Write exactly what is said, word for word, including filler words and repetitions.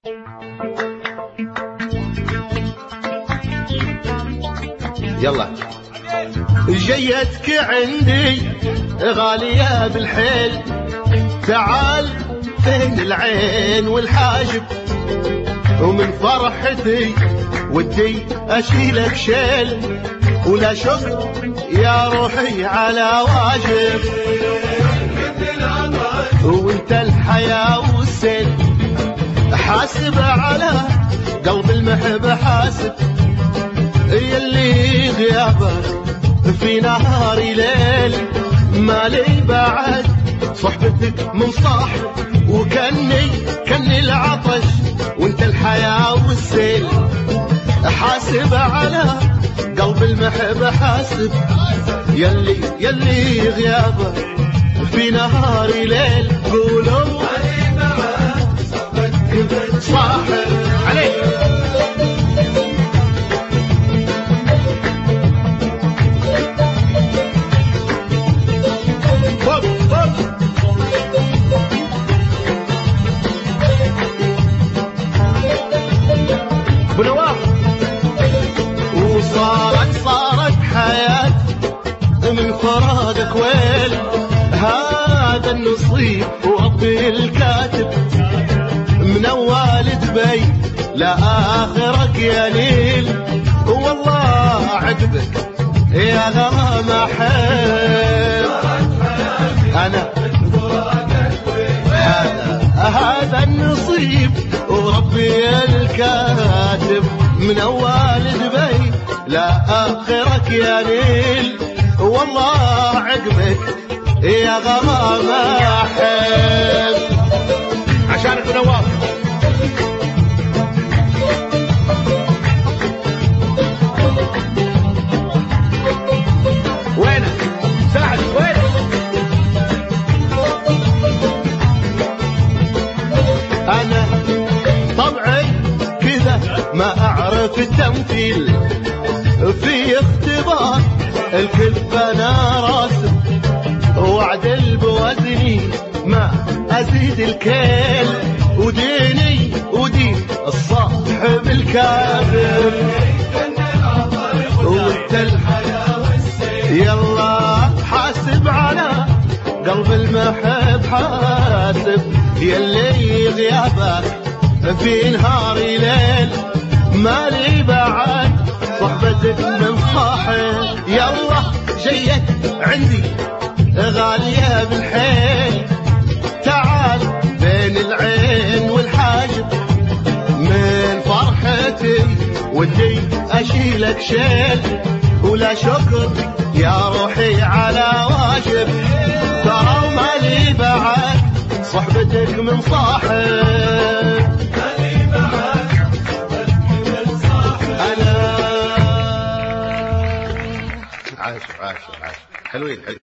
يلا جيتك عندي غالية بالحيل، تعال بين العين والحاجب، ومن فرحتي ودي أشيلك شيل، ولا شكر يا روحي على واجب، وانت الحياة والسيل، حاسب على قلب المحب، حاسب يلي غيابك في نهاري ليل، مالي بعد صحبتك من صاحب، وكني كني العطش وانت الحياة والسيل، حاسب على قلب المحب، حاسب يلي يلي غيابك في نهاري ليل، قولوا صاحب عليك. وصارت صارت حياة من فرادك ويل، هذا النصيب وربي الكاتب، من أول دبي لآخرك يا نيل، والله عقبك يا غرام أحب أنا، هذا هذا النصيب وربي الكاتب، من أول دبي لآخرك يا نيل، والله عقبك يا غرام أحب عشانك نواف. وينك ساعد وينك؟ أنا طبعي كذا ما أعرف التمثيل، في اختبار الكل بنا راسم، وعدل بوزني ما أزيد الكيل، وديني ودين الصاحب الكافر، وانت الحياة والسيل، يلا حاسب على قلب المحب، حاسب يلي غيابك في نهاري ليل، مالي بعد صحبتك من صاحب، يلا جيت عندي غالية بالحيل، تعال بين العين والحاجب، من فرحتي ودي أشيلك شيل، ولا شكر يا روحي على واجب، ترى مالي بعد صحبتك من صاحب، مالي بعد صحبتك من صاحب أنا. عاش عاش عاش، حلوين حلوين.